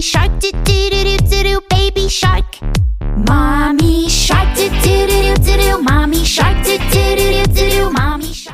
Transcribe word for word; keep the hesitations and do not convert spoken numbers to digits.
Baby shark, do do do do do do, baby shark. Mommy shark, do do do do do do, mommy shark, do do do do do do, mommy shark.